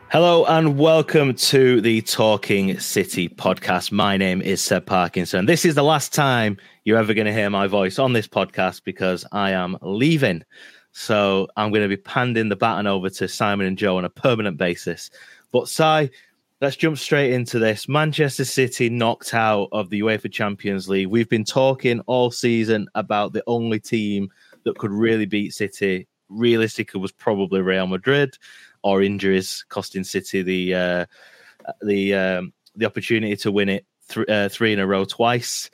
Hello and welcome to the Talking City podcast. My name is Seb Parkinson. This is the last time you're ever going to hear my voice on this podcast because I am leaving. So I'm going to be handing the baton over to Simon and Joe on a permanent basis. But Si, let's jump straight into this. Manchester City knocked out of the UEFA Champions League. We've been talking all season about the only team that could really beat City. Realistically, was probably Real Madrid, or injuries costing City the opportunity to win it three in a row twice.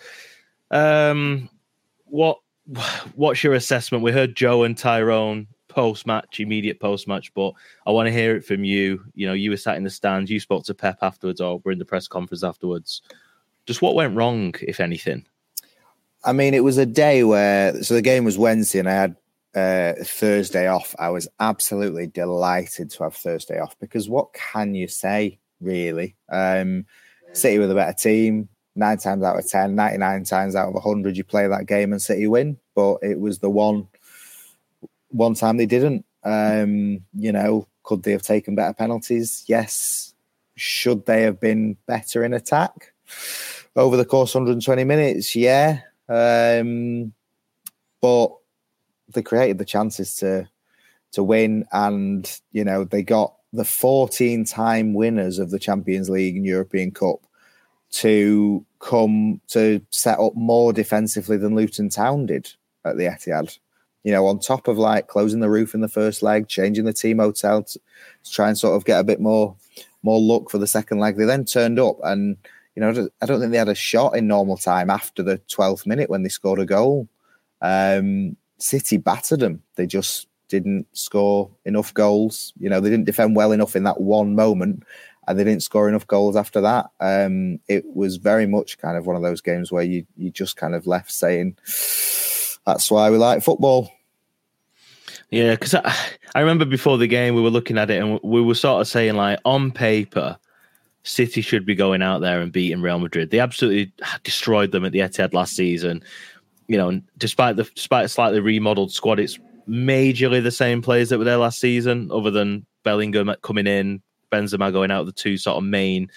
What's your assessment? We heard Joe and Tyrone immediate post-match, but I want to hear it from you. You know, you were sat in the stands, you spoke to Pep afterwards, or were in the press conference afterwards. Just what went wrong, if anything? I mean, it was a day so the game was Wednesday and I had Thursday off. I was absolutely delighted to have Thursday off because what can you say, really? City were the better team. 9 times out of 10, 99 times out of 100, you play that game and City win. But it was the one time they didn't. Could they have taken better penalties? Yes. Should they have been better in attack over the course of 120 minutes? Yeah. But they created the chances to win, and they got the 14-time winners of the Champions League and European Cup to come to set up more defensively than Luton Town did at the Etihad. On top of closing the roof in the first leg, changing the team hotel to try and sort of get a bit more luck for the second leg. They then turned up and, I don't think they had a shot in normal time after the 12th minute when they scored a goal. City battered them. They just didn't score enough goals. They didn't defend well enough in that one moment, and they didn't score enough goals after that. It was very much kind of one of those games where you just kind of left saying, that's why we like football. Yeah, because I remember before the game we were looking at it and we were sort of saying, on paper, City should be going out there and beating Real Madrid. They absolutely destroyed them at the Etihad last season. Despite a slightly remodeled squad, it's majorly the same players that were there last season, other than Bellingham coming in, Benzema going out, the two sort of main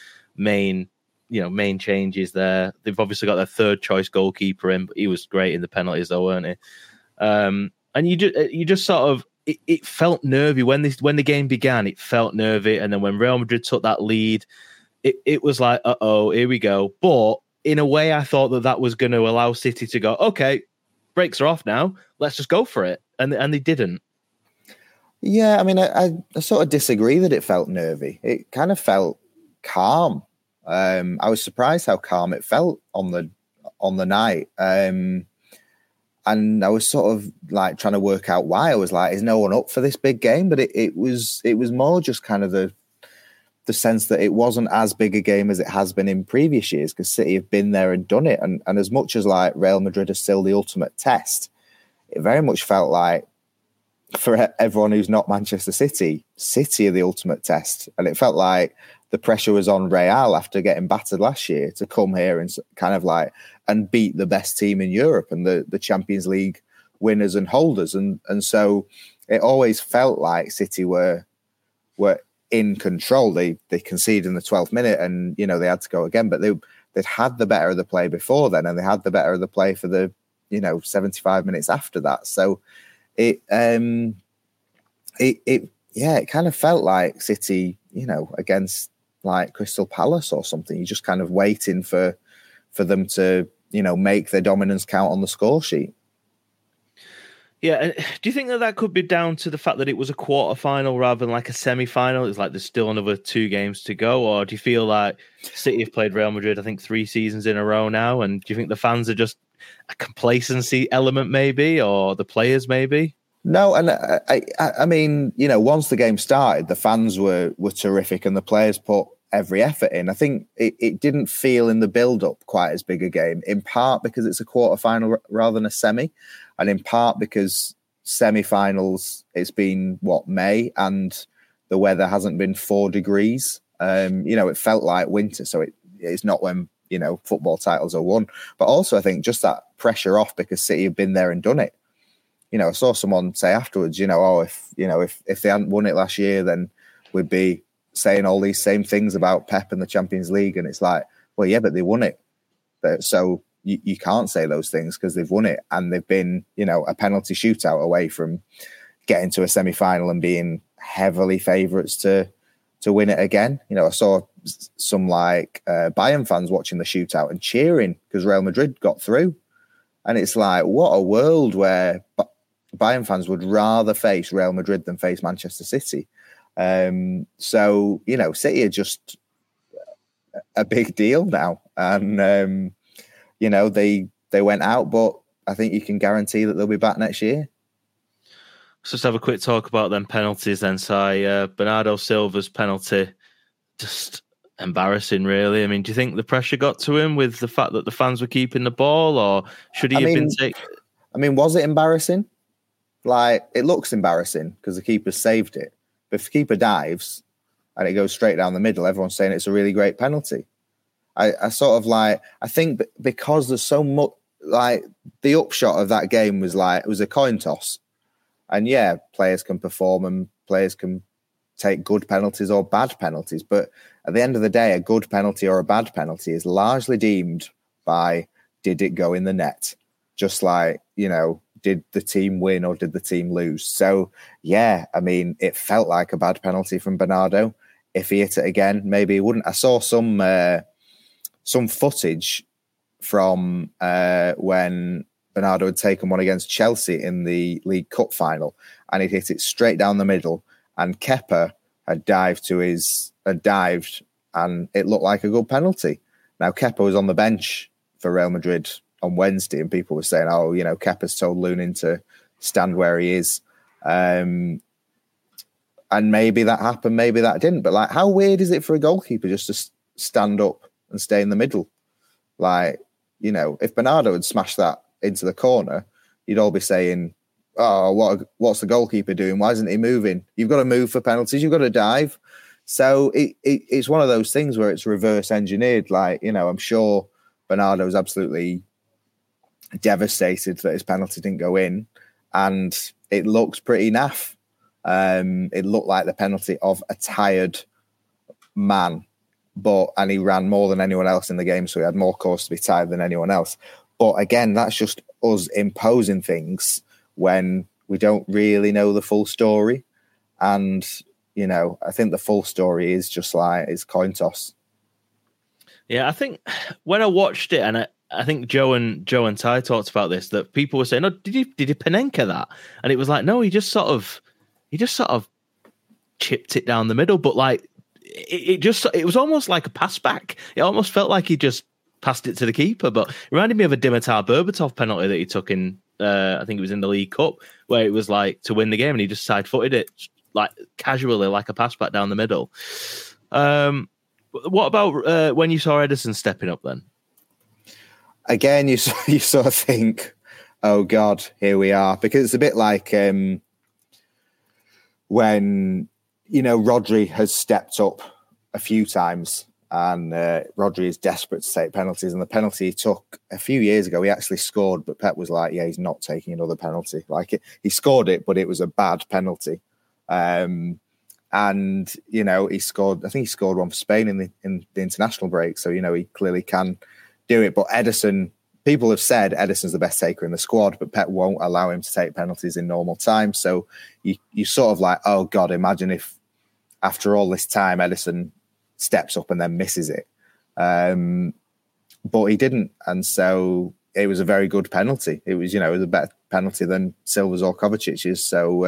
changes there. They've obviously got their third choice goalkeeper in, but he was great in the penalties though, weren't he? And you just sort of it felt nervy when the game began. It felt nervy, and then when Real Madrid took that lead, it was like, here we go. But in a way, I thought that was going to allow City to go, okay, brakes are off now. Let's just go for it. And they didn't. Yeah, I mean, I sort of disagree that it felt nervy. It kind of felt calm. I was surprised how calm it felt on the night. And I was sort of trying to work out why. I was like, is no one up for this big game? But it was more just kind of the sense that it wasn't as big a game as it has been in previous years because City have been there and done it. And as much as Real Madrid is still the ultimate test, it very much felt like for everyone who's not Manchester City, City are the ultimate test. And it felt like the pressure was on Real after getting battered last year to come here and kind of and beat the best team in Europe and the Champions League winners and holders. And so it always felt like City were in control. They conceded in the 12th minute and, they had to go again, but they'd had the better of the play before then, and they had the better of the play for the, 75 minutes after that. So it kind of felt like City, against Crystal Palace or something. You're just kind of waiting for them to, make their dominance count on the score sheet. Yeah, and do you think that could be down to the fact that it was a quarter-final rather than a semi-final? It's there's still another 2 games to go, or do you feel like City have played Real Madrid, I think, 3 seasons in a row now, and do you think the fans are just a complacency element maybe, or the players maybe? No, and I mean, once the game started, the fans were terrific and the players put every effort in. I think it didn't feel in the build-up quite as big a game, in part because it's a quarter-final rather than a semi, and in part because semi-finals, it's been, May, and the weather hasn't been 4 degrees. It felt like winter, so it's not when, football titles are won. But also, I think just that pressure off because City have been there and done it. I saw someone say afterwards, if they hadn't won it last year, then we'd be saying all these same things about Pep and the Champions League, and it's like, well, yeah, but they won it. So you can't say those things because they've won it, and they've been, a penalty shootout away from getting to a semi-final and being heavily favourites to win it again. I saw some Bayern fans watching the shootout and cheering because Real Madrid got through. And it's like, what a world where Bayern fans would rather face Real Madrid than face Manchester City. So, City are just a big deal now. And, they went out, but I think you can guarantee that they'll be back next year. Let's just have a quick talk about them penalties then, Si. Bernardo Silva's penalty, just embarrassing, really. I mean, do you think the pressure got to him with the fact that the fans were keeping the ball, or should he have been taken? I mean, was it embarrassing? It looks embarrassing because the keeper saved it. But if the keeper dives and it goes straight down the middle, everyone's saying it's a really great penalty. I think because there's so much, the upshot of that game was it was a coin toss. And yeah, players can perform and players can take good penalties or bad penalties. But at the end of the day, a good penalty or a bad penalty is largely deemed by, did it go in the net? Just did the team win or did the team lose? So yeah, I mean, it felt like a bad penalty from Bernardo. If he hit it again, maybe he wouldn't. I saw some footage from when Bernardo had taken one against Chelsea in the League Cup final, and he'd hit it straight down the middle, and Kepa had dived, and it looked like a good penalty. Now, Kepa was on the bench for Real Madrid on Wednesday, and people were saying, Kepa's told Lunin to stand where he is. And maybe that happened, maybe that didn't. But, how weird is it for a goalkeeper just to stand up and stay in the middle? If Bernardo had smashed that into the corner, you'd all be saying, oh, what's the goalkeeper doing? Why isn't he moving? You've got to move for penalties. You've got to dive. So it's one of those things where it's reverse engineered. I'm sure Bernardo's absolutely devastated that his penalty didn't go in, and it looks pretty naff. It looked like the penalty of a tired man, and he ran more than anyone else in the game, so he had more cause to be tired than anyone else. But again, that's just us imposing things when we don't really know the full story. And, I think the full story is just it's coin toss. Yeah, I think when I watched it, and I think Joe and Ty talked about this, that people were saying, "Oh, did he Panenka that?" And it was like, no, he just sort of chipped it down the middle, but it was almost like a pass back. It almost felt like he just passed it to the keeper, but it reminded me of a Dimitar Berbatov penalty that he took in, I think it was in the League Cup, where it was to win the game, and he just side-footed it casually, like a pass back down the middle. What about when you saw Ederson stepping up then? Again, you sort of think, oh God, here we are, because it's a bit like when Rodri has stepped up a few times. And Rodri is desperate to take penalties. And the penalty he took a few years ago, he actually scored, but Pep was like, yeah, he's not taking another penalty. He scored it, but it was a bad penalty. He scored, I think he scored one for Spain in the international break. So, he clearly can do it. But Ederson, people have said Ederson's the best taker in the squad, but Pep won't allow him to take penalties in normal time. So you sort of oh God, imagine if after all this time, Ederson steps up and then misses it. But he didn't. And so it was a very good penalty. It was, it was a better penalty than Silva's or Kovacic's. So,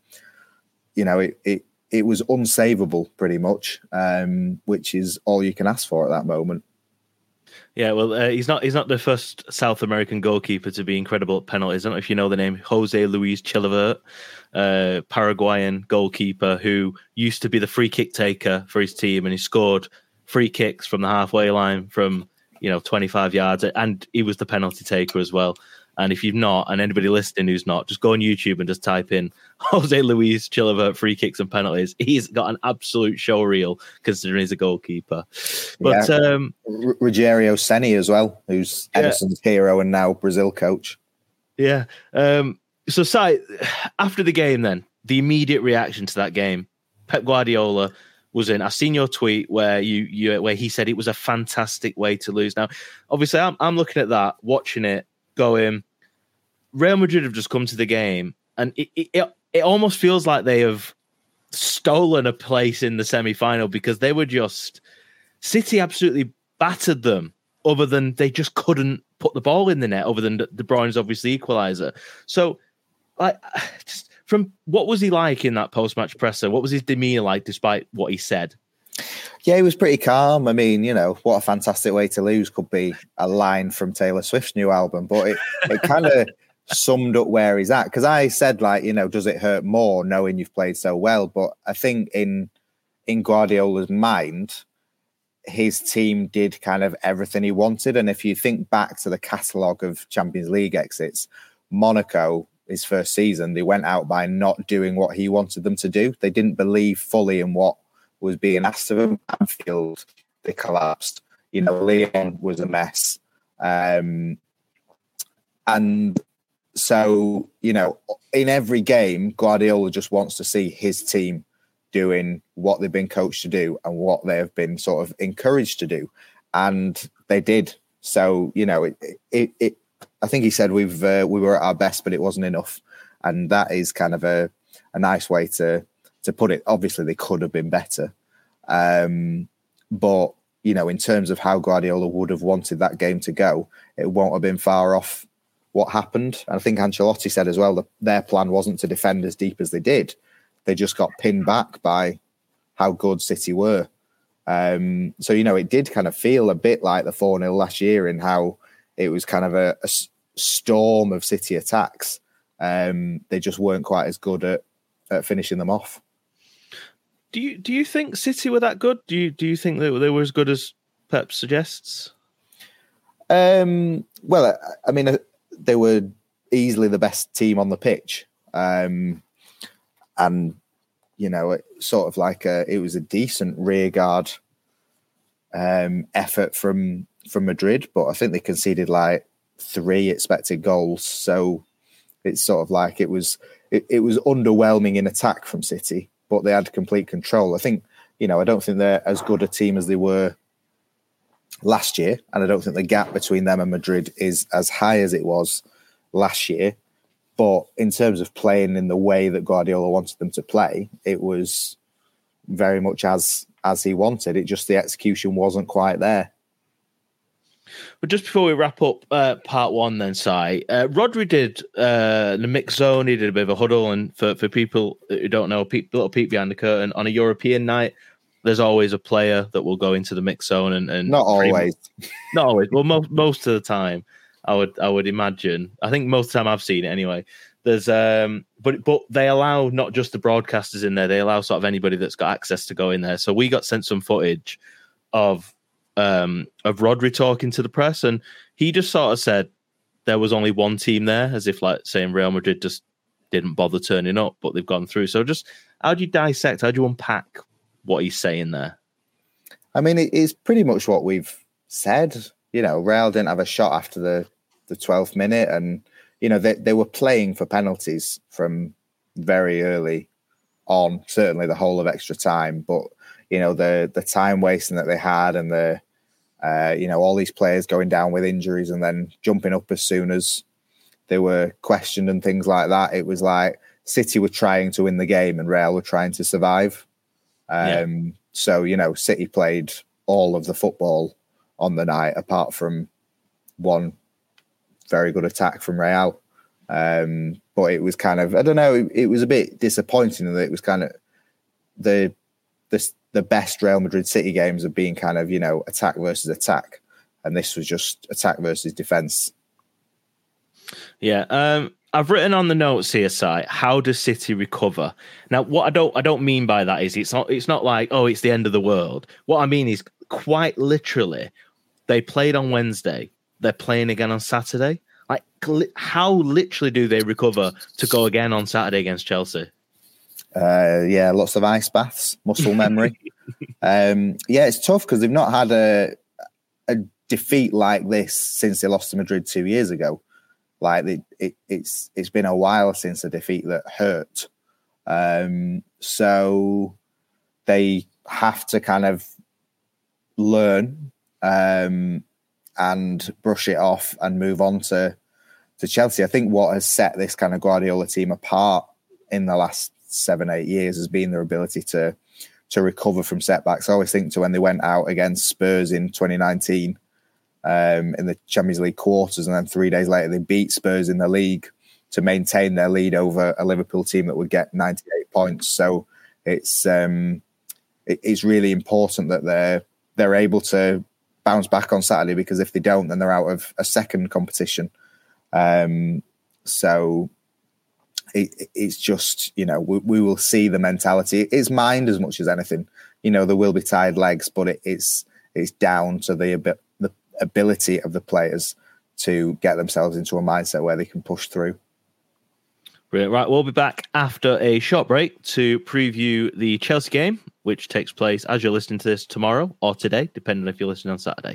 it was unsavable pretty much, which is all you can ask for at that moment. Yeah, well, he's not the first South American goalkeeper to be incredible at penalties. I don't know if you know the name, Jose Luis Chilavert, Paraguayan goalkeeper who used to be the free kick taker for his team, and he scored free kicks from the halfway line from 25 yards, and he was the penalty taker as well. And if you've not, and anybody listening who's not, just go on YouTube and just type in Jose Luis Chilavert free kicks and penalties. He's got an absolute show reel considering he's a goalkeeper. But Rogério Ceni as well, who's Ederson's hero and now Brazil coach. Yeah. So, Si, after the game then, the immediate reaction to that game, Pep Guardiola was in. I seen your tweet where where he said it was a fantastic way to lose. Now, obviously, I'm looking at that, watching it, going, Real Madrid have just come to the game, and it almost feels like they have stolen a place in the semi-final, because they were just, City absolutely battered them, other than they just couldn't put the ball in the net, other than De Bruyne's obviously equaliser. So, just from what was he like in that post-match presser? What was his demeanour like, despite what he said? Yeah, he was pretty calm. I mean, what a fantastic way to lose could be a line from Taylor Swift's new album, but it kind of summed up where he's at. Because I said, does it hurt more knowing you've played so well? But I think in Guardiola's mind, his team did kind of everything he wanted. And if you think back to the catalogue of Champions League exits, Monaco, his first season, they went out by not doing what he wanted them to do. They didn't believe fully in what was being asked of them. Anfield, they collapsed. Lyon was a mess. And so, in every game, Guardiola just wants to see his team doing what they've been coached to do and what they have been sort of encouraged to do. And they did. So, I think he said we were at our best, but it wasn't enough. And that is kind of a nice way to put it. Obviously, they could have been better. But, in terms of how Guardiola would have wanted that game to go, it won't have been far off what happened. And I think Ancelotti said as well that their plan wasn't to defend as deep as they did. They just got pinned back by how good City were. So, it did kind of feel a bit like the 4-0 last year, in how it was kind of a storm of City attacks. They just weren't quite as good at finishing them off. Do you think City were that good? Do you think they were as good as Pep suggests? Well, I mean, they were easily the best team on the pitch. And, it sort of it was a decent rearguard effort from Madrid, but I think they conceded 3 expected goals. So it's sort of it was underwhelming in attack from City, but they had complete control. I think, I don't think they're as good a team as they were last year, and I don't think the gap between them and Madrid is as high as it was last year. But in terms of playing in the way that Guardiola wanted them to play, it was very much as he wanted. It just, the execution wasn't quite there. But just before we wrap up part one then, Si, Rodri did the mix zone. He did a bit of a huddle. And for people who don't know, little peek behind the curtain, on a European night, there's always a player that will go into the mix zone. And not always. Not always. Well, most of the time, I would imagine. I think most of the time I've seen it anyway. There's but they allow not just the broadcasters in there. They allow sort of anybody that's got access to go in there. So we got sent some footage of Rodri talking to the press, and he just sort of said there was only one team there, as if saying Real Madrid just didn't bother turning up, but they've gone through. So just how do you dissect, how do you unpack what he's saying there? I mean, it's pretty much what we've said. Real didn't have a shot after the 12th minute, and they were playing for penalties from very early on, certainly the whole of extra time. But the time wasting that they had, and the all these players going down with injuries and then jumping up as soon as they were questioned and things like that. It was like City were trying to win the game and Real were trying to survive. So, City played all of the football on the night, apart from one very good attack from Real. But it was kind of, I don't know, it was a bit disappointing that it was kind of the best Real Madrid City games have been kind of, attack versus attack. And this was just attack versus defence. Yeah. I've written on the notes here, Si, how does City recover? Now, what I don't mean by that is it's not like, oh, it's the end of the world. What I mean is, quite literally, they played on Wednesday. They're playing again on Saturday. How literally do they recover to go again on Saturday against Chelsea? Lots of ice baths, muscle memory. It's tough because they've not had a defeat like this since they lost to Madrid 2 years ago. It's been a while since a defeat that hurt. So they have to kind of learn and brush it off and move on to Chelsea. I think what has set this kind of Guardiola team apart in the last 7-8 years has been their ability to recover from setbacks. I always think to when they went out against Spurs in 2019 in the Champions League quarters, and then 3 days later they beat Spurs in the league to maintain their lead over a Liverpool team that would get 98 points. So it's really important that they're able to bounce back on Saturday, because if they don't, then they're out of a second competition. So it's just, we will see the mentality. It's mind as much as anything. There will be tired legs, but it's down to the ability of the players to get themselves into a mindset where they can push through. Brilliant. Right, we'll be back after a short break to preview the Chelsea game, which takes place as you're listening to this tomorrow or today, depending on if you're listening on Saturday.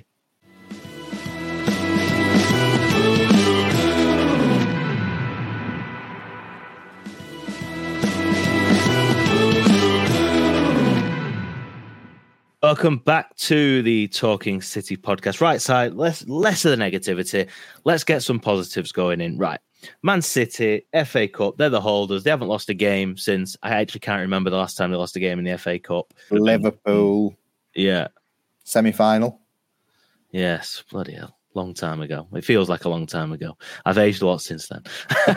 Welcome back to the Talking City podcast. Right side, less of the negativity. Let's get some positives going in. Right. Man City, FA Cup, they're the holders. They haven't lost a game since, I actually can't remember the last time they lost a game in the FA Cup. Liverpool. Yeah. Semi-final. Yes, bloody hell. Long time ago. It feels like a long time ago. I've aged a lot since then.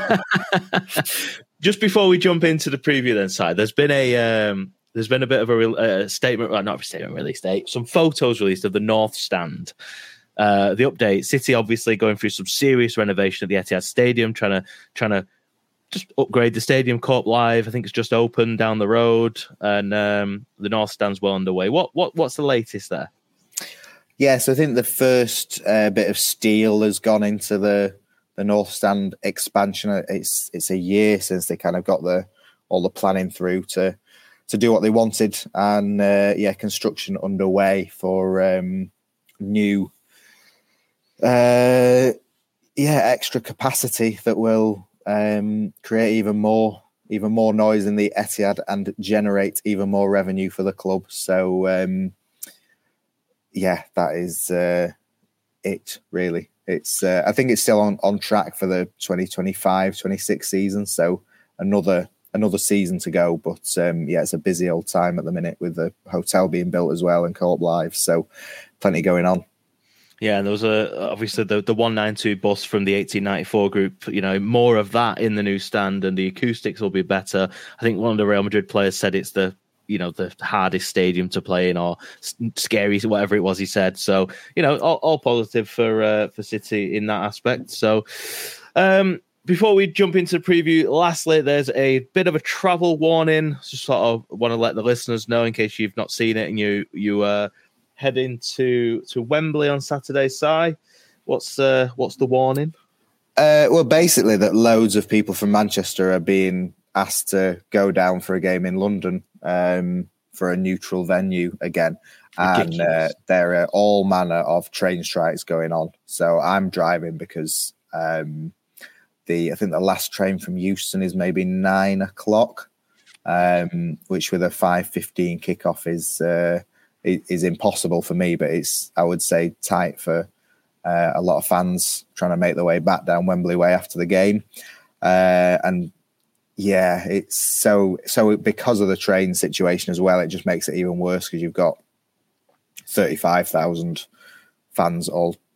Just before we jump into the preview then, side, there's been a bit of a statement, well, not a statement released, some photos released of the North Stand. The update: City obviously going through some serious renovation at the Etihad Stadium, trying to just upgrade the stadium. Corp Live, I think it's just opened down the road, and the North Stand's well underway. What's the latest there? Yeah, so I think the first bit of steel has gone into the North Stand expansion. It's a year since they kind of got all the planning through to do what they wanted, and construction underway for new extra capacity that will create even more noise in the Etihad and generate even more revenue for the club. So that is it really. It's I think it's still on track for the 2025-26 season, so another season to go, but it's a busy old time at the minute with the hotel being built as well and Co-op Live, so plenty going on. Yeah, and there was obviously the 192 bus from the 1894 group, more of that in the new stand, and the acoustics will be better. I think one of the Real Madrid players said it's the hardest stadium to play in, or scary, whatever it was he said. So, all positive for City in that aspect. So, before we jump into the preview, lastly, there's a bit of a travel warning. Just sort of want to let the listeners know in case you've not seen it and you heading to Wembley on Saturday. Si, what's the warning? Well, basically that loads of people from Manchester are being asked to go down for a game in London for a neutral venue again. Ridiculous. And there are all manner of train strikes going on. So I'm driving because I think the last train from Euston is maybe 9 o'clock, which with a 5:15 kickoff is impossible for me, but it's, I would say, tight for a lot of fans trying to make their way back down Wembley Way after the game. It's so because of the train situation as well, it just makes it even worse because you've got 35,000 fans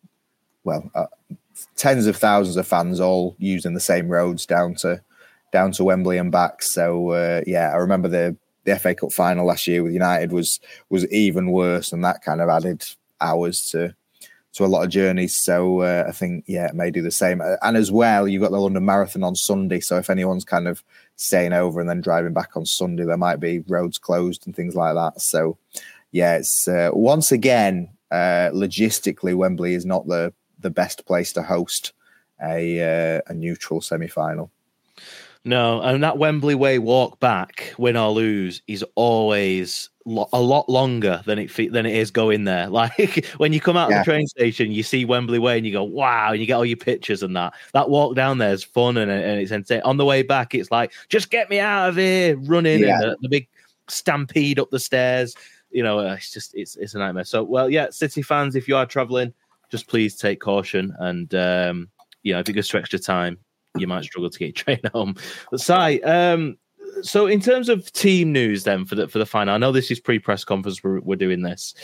tens of thousands of fans all using the same roads down to Wembley and back. So I remember the FA Cup final last year with United was even worse, and that kind of added hours to a lot of journeys. So I think it may do the same. And as well, you've got the London Marathon on Sunday. So if anyone's kind of staying over and then driving back on Sunday, there might be roads closed and things like that. So it's once again logistically, Wembley is not the best place to host a neutral semi-final. No, and that Wembley Way walk back, win or lose, is always a lot longer than it is going there. Like when you come out of the train station, you see Wembley Way and you go, wow, and you get all your pictures and that. That walk down there is fun and it's entertaining. On the way back, it's like, just get me out of here, running. And the big stampede up the stairs. It's a nightmare. So, well, yeah, City fans, if you are travelling, just please take caution. And, if it goes to extra time, you might struggle to get your train home. But, Si, so in terms of team news then for the final, I know this is pre-press conference, we're doing this.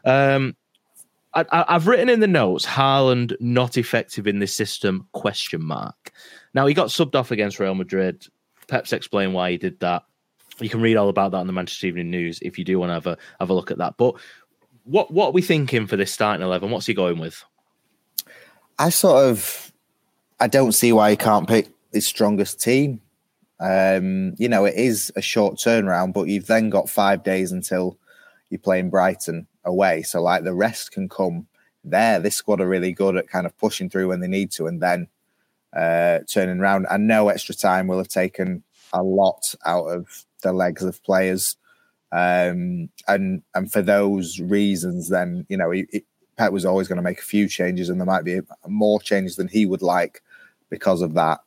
I've written in the notes, Haaland not effective in this system, ? Now, he got subbed off against Real Madrid. Pep's explained why he did that. You can read all about that on the Manchester Evening News if you do want to have a look at that. But what are we thinking for this starting 11? What's he going with? I don't see why he can't pick his strongest team. It is a short turnaround, but you've then got 5 days until you're playing Brighton away. So, like, the rest can come there. This squad are really good at kind of pushing through when they need to and then turning around. I know extra time will have taken a lot out of the legs of players. And for those reasons, then, Pep was always going to make a few changes, and there might be more changes than he would like because of that.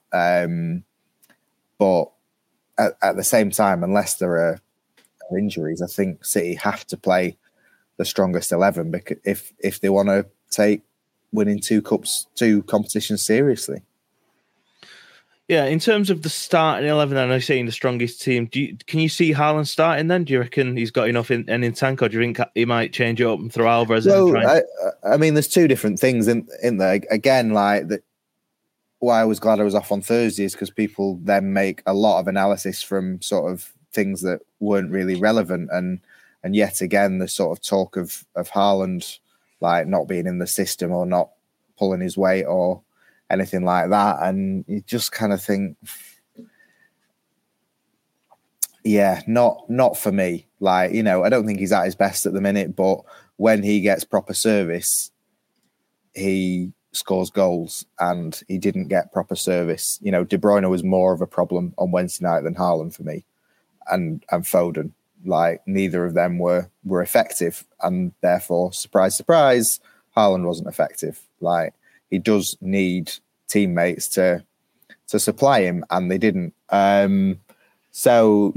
But at the same time, unless there are injuries, I think City have to play the strongest 11 because if they want to take winning two competitions seriously. Yeah, in terms of the starting 11, I know you're saying the strongest team. Can you see Haaland starting then? Do you reckon he's got enough in tank, or do you think he might change it up and throw Alvarez in? I mean, there's two different things in there. Again, like that. Why I was glad I was off on Thursday is because people then make a lot of analysis from sort of things that weren't really relevant, and yet again the sort of talk of Haaland like not being in the system or not pulling his weight or anything like that, and you just kind of think, yeah, not for me. Like, I don't think he's at his best at the minute, but when he gets proper service, he scores goals, and he didn't get proper service. De Bruyne was more of a problem on Wednesday night than Haaland for me, and Foden. Like, neither of them were effective, and therefore, surprise, surprise, Haaland wasn't effective. Like, he does need teammates to supply him, and they didn't. So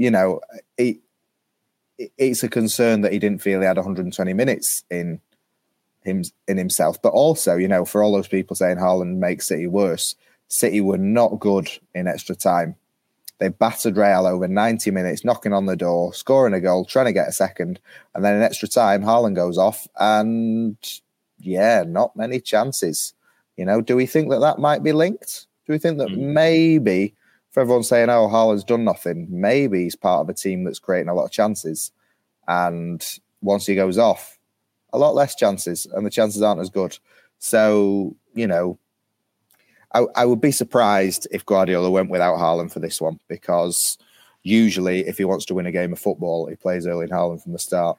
it's a concern that he didn't feel he had 120 minutes in himself. But also, for all those people saying Haaland makes City worse, City were not good in extra time. They battered Real over 90 minutes, knocking on the door, scoring a goal, trying to get a second. And then in extra time, Haaland goes off and, not many chances. Do we think that might be linked? Do we think that maybe, for everyone saying, oh, Haaland's done nothing, maybe he's part of a team that's creating a lot of chances. And once he goes off, a lot less chances, and the chances aren't as good. So, I would be surprised if Guardiola went without Haaland for this one, because usually if he wants to win a game of football, he plays Erling Haaland from the start.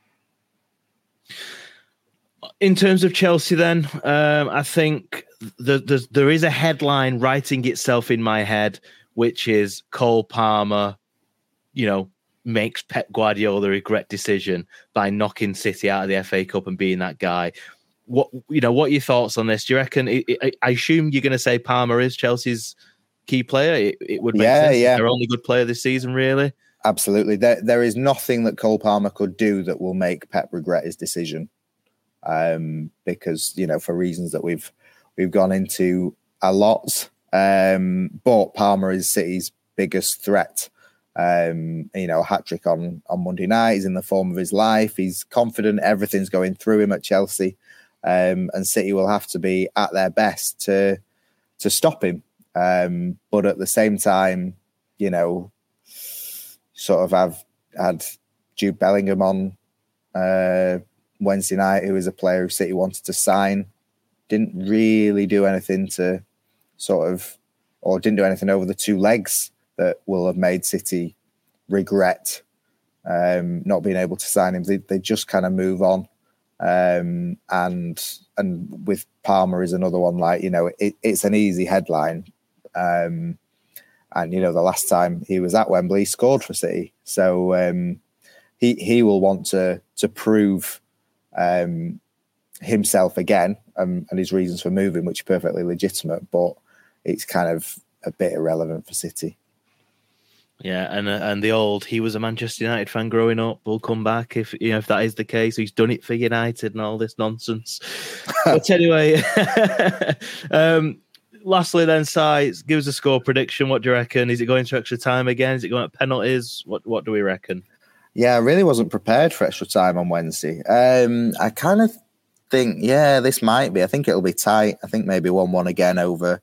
In terms of Chelsea then, I think there is a headline writing itself in my head, which is Cole Palmer, makes Pep Guardiola regret decision by knocking City out of the FA Cup and being that guy. What are your thoughts on this? Do you reckon? I assume you're going to say Palmer is Chelsea's key player. It would make sense. Yeah. Their only good player this season, really. Absolutely. There is nothing that Cole Palmer could do that will make Pep regret his decision. Because for reasons that we've gone into a lot. But Palmer is City's biggest threat. A hat-trick on Monday night. He's in the form of his life. He's confident. Everything's going through him at Chelsea. And City will have to be at their best to stop him. But at the same time, sort of have had Jude Bellingham on Wednesday night, who was a player who City wanted to sign. Didn't really do anything to didn't do anything over the two legs that will have made City regret not being able to sign him. They just kind of move on. And with Palmer is another one, like, it's an easy headline. And, the last time he was at Wembley, he scored for City. So he will want to prove himself again and his reasons for moving, which are perfectly legitimate, but it's kind of a bit irrelevant for City. Yeah, and the old he was a Manchester United fan growing up. Will come back if that is the case. He's done it for United and all this nonsense. But anyway, lastly, then, Si, give us a score prediction. What do you reckon? Is it going to extra time again? Is it going to penalties? What do we reckon? Yeah, I really wasn't prepared for extra time on Wednesday. I kind of think, this might be. I think it'll be tight. I think maybe 1-1 again over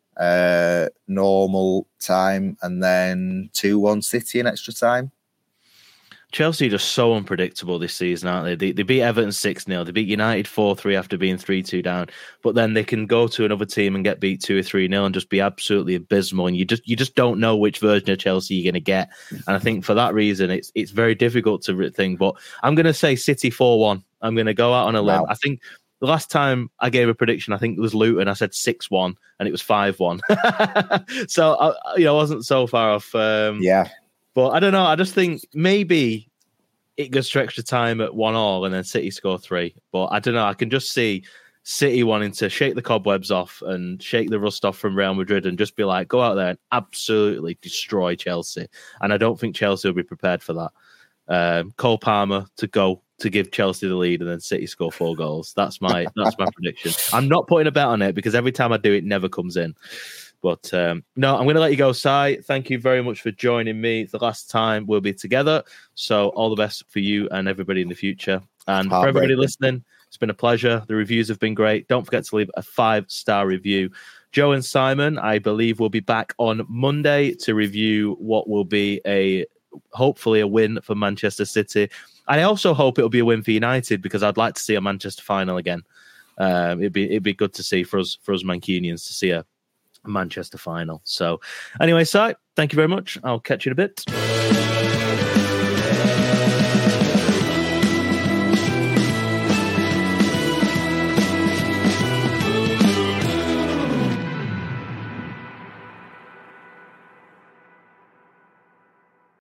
normal time, and then 2-1 City in extra time. Chelsea are just so unpredictable this season, aren't they? They beat Everton 6-0. They beat United 4-3 after being 3-2 down. But then they can go to another team and get beat 2 or 3-0 and just be absolutely abysmal. And you just don't know which version of Chelsea you're going to get. And I think for that reason, it's very difficult to think. But I'm going to say City 4-1. I'm going to go out on a limb. Wow. I think the last time I gave a prediction, I think it was Luton. I said 6-1 and it was 5-1. So I wasn't so far off. But I don't know. I just think maybe it goes to extra time at 1-1 and then City score 3. But I don't know. I can just see City wanting to shake the cobwebs off and shake the rust off from Real Madrid and just be like, go out there and absolutely destroy Chelsea. And I don't think Chelsea will be prepared for that. Cole Palmer to give Chelsea the lead and then City score 4 goals. That's my prediction. I'm not putting a bet on it because every time I do, it never comes in. But no, I'm going to let you go, Si. Thank you very much for joining me. It's the last time we'll be together. So all the best for you and everybody in the future. And for everybody listening, it's been a pleasure. The reviews have been great. Don't forget to leave a 5-star review. Joe and Simon, I believe, will be back on Monday to review what will be hopefully a win for Manchester City. I also hope it'll be a win for United because I'd like to see a Manchester final again. It'd be good to see for us Mancunians to see a Manchester final. So anyway, Si, thank you very much. I'll catch you in a bit.